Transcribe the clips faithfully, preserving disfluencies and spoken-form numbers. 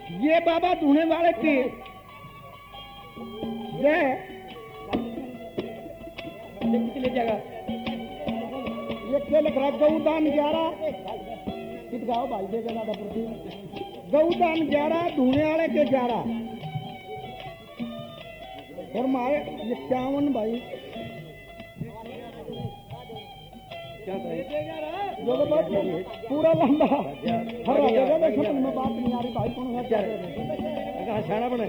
ये बाबा धोने वाले की ये कितने जगह ये क्या लिख रहा गौदान ग्यारह कित गाओ भाई देगा ना प्रति गौदान ग्यारह धोने वाले के ग्यारह और माए इक्यावन भाई क्या जो तो बात पूरा लंबा हर जगह में समझ में बात नहीं आ रही भाई कौन सा क्या कहाँ छाना बने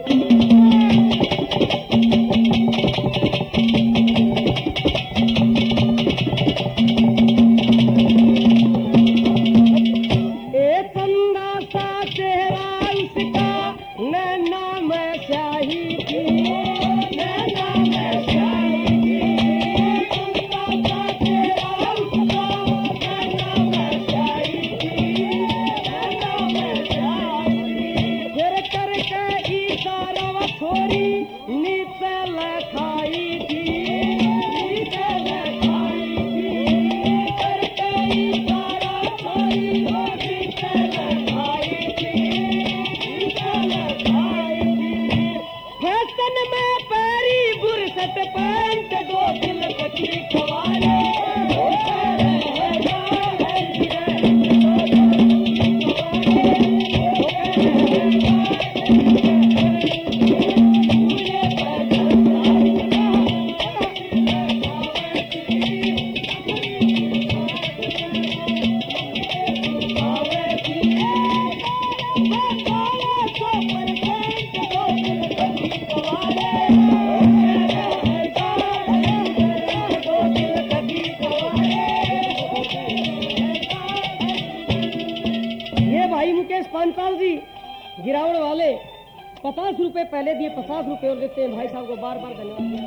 गिरावड़ वाले पचास रुपए पहले दिए, पचास रुपए और देते हैं। भाई साहब को बार बार धन्यवाद।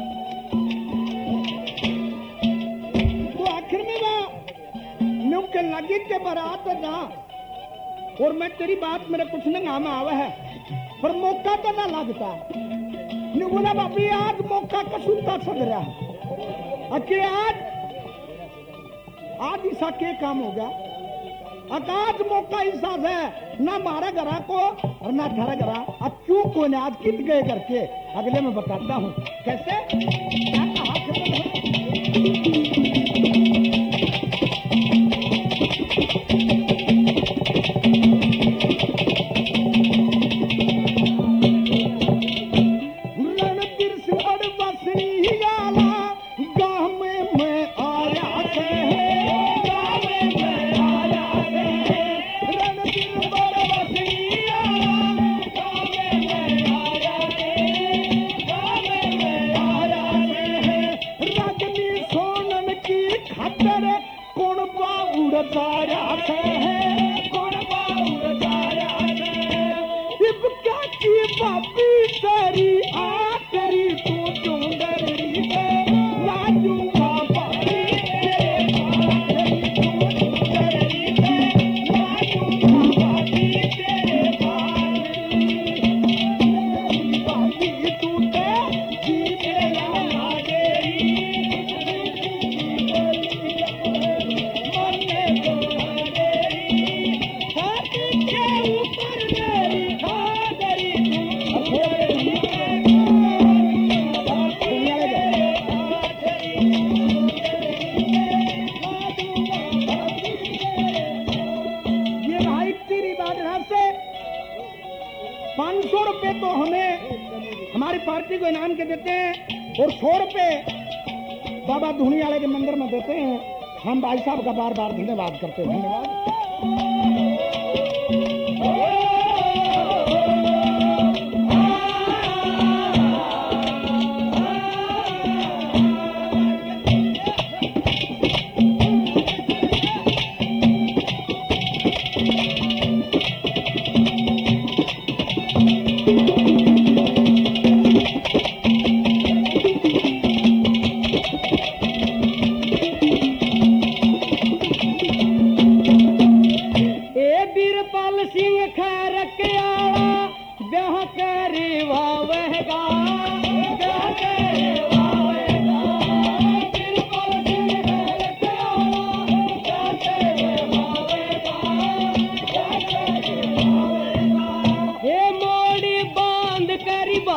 तो आखिर में वो नुक्के लगी के बारात ना और मैं तेरी बात मेरे कुछ न नाम आवा है पर मौका तो ना लगता बोला बापी आज मौका कसूता सद रहा अके आज आज ऐसा के काम होगा अकाज मौका ऐसा है ना मारा घरा को और ना थारा घरा अब क्यों को ने आज कित गए करके अगले में बताता हूँ कैसे क्या कहा पाँच सौ रुपए तो हमें हमारी पार्टी को इनाम के देते हैं और सौ रुपए बाबा धूनी वाले के मंदिर में देते हैं। हम भाई साहब का बार बार धन्यवाद करते हैं। धन्यवाद।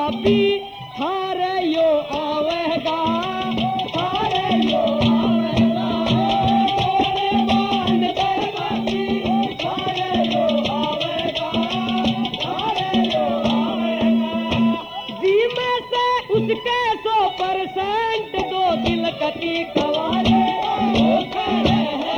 बापी हारे यो आवेगा, हारे यो आवेगा, हारे बांध के बापी हारे यो आवेगा, हारे यो आवेगा। जी में से उसके सौ परसेंट दो दिल कटी कवाले वो करे है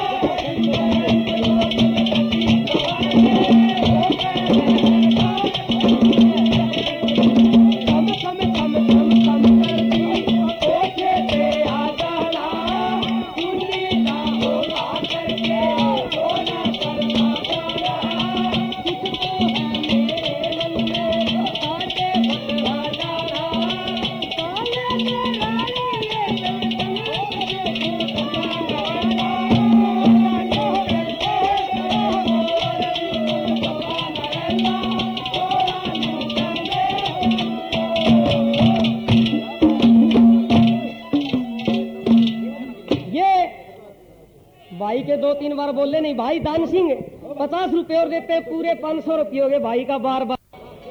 भाई के दो तीन बार बोले नहीं। भाई दान सिंह पचास रुपए और देते पूरे पांच सौ रुपये हो गए भाई का बार बार।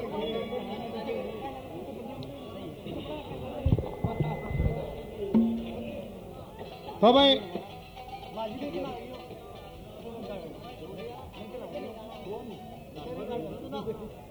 तो भाई